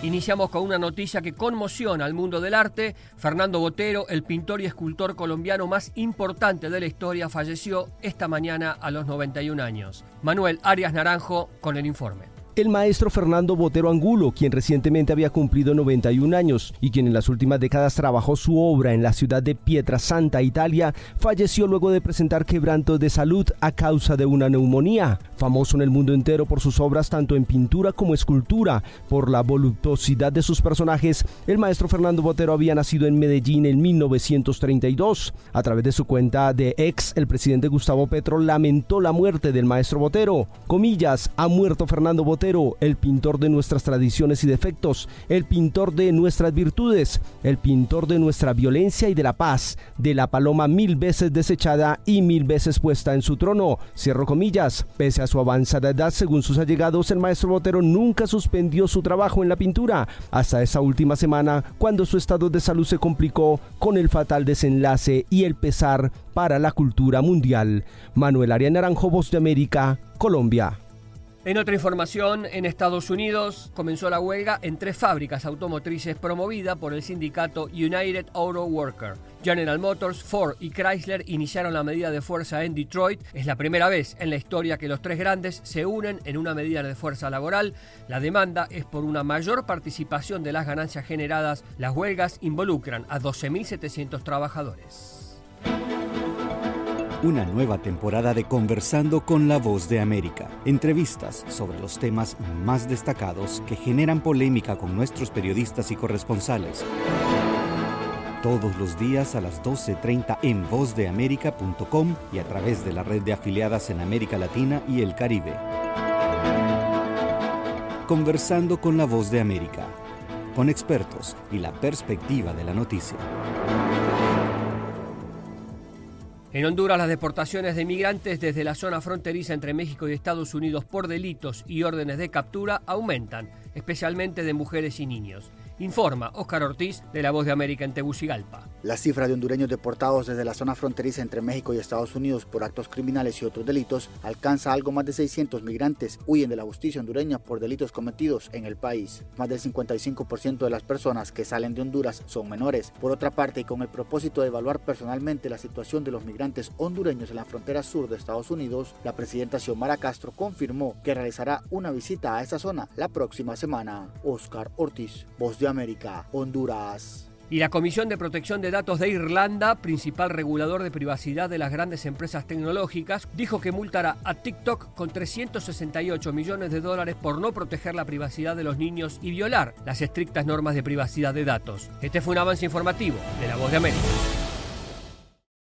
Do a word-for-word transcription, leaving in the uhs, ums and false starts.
Iniciamos con una noticia que conmociona al mundo del arte. Fernando Botero, el pintor y escultor colombiano más importante de la historia, falleció esta mañana a los noventa y un años. Manuel Arias Naranjo con el informe. El maestro Fernando Botero Angulo, quien recientemente había cumplido noventa y un años y quien en las últimas décadas trabajó su obra en la ciudad de Pietrasanta, Italia, falleció luego de presentar quebrantos de salud a causa de una neumonía. Famoso en el mundo entero por sus obras tanto en pintura como escultura, por la voluptuosidad de sus personajes, el maestro Fernando Botero había nacido en Medellín en mil novecientos treinta y dos. A través de su cuenta de X, el presidente Gustavo Petro lamentó la muerte del maestro Botero. Comillas, ha muerto Fernando Botero, el pintor de nuestras tradiciones y defectos, el pintor de nuestras virtudes, el pintor de nuestra violencia y de la paz, de la paloma mil veces desechada y mil veces puesta en su trono. Cierro comillas. Pese a su avanzada edad, según sus allegados, el maestro Botero nunca suspendió su trabajo en la pintura, hasta esa última semana, cuando su estado de salud se complicó con el fatal desenlace y el pesar para la cultura mundial. Manuel Arias Naranjo, Voz de América, Colombia. En otra información, en Estados Unidos comenzó la huelga en tres fábricas automotrices promovida por el sindicato United Auto Workers. General Motors, Ford y Chrysler iniciaron la medida de fuerza en Detroit. Es la primera vez en la historia que los tres grandes se unen en una medida de fuerza laboral. La demanda es por una mayor participación de las ganancias generadas. Las huelgas involucran a doce mil setecientos trabajadores. Una nueva temporada de Conversando con la Voz de América. Entrevistas sobre los temas más destacados que generan polémica con nuestros periodistas y corresponsales. Todos los días a las doce treinta en voz de américa punto com y a través de la red de afiliadas en América Latina y el Caribe. Conversando con la Voz de América. Con expertos y la perspectiva de la noticia. En Honduras, las deportaciones de migrantes desde la zona fronteriza entre México y Estados Unidos por delitos y órdenes de captura aumentan, especialmente de mujeres y niños. Informa Óscar Ortiz, de La Voz de América en Tegucigalpa. La cifra de hondureños deportados desde la zona fronteriza entre México y Estados Unidos por actos criminales y otros delitos alcanza algo más de seiscientos migrantes. Huyen de la justicia hondureña por delitos cometidos en el país. Más del cincuenta y cinco por ciento de las personas que salen de Honduras son menores. Por otra parte, y con el propósito de evaluar personalmente la situación de los migrantes hondureños en la frontera sur de Estados Unidos, la presidenta Xiomara Castro confirmó que realizará una visita a esa zona la próxima semana. Óscar Ortiz, Voz de América, Honduras. Y la Comisión de Protección de Datos de Irlanda, principal regulador de privacidad de las grandes empresas tecnológicas, dijo que multará a TikTok con trescientos sesenta y ocho millones de dólares por no proteger la privacidad de los niños y violar las estrictas normas de privacidad de datos. Este fue un avance informativo de La Voz de América.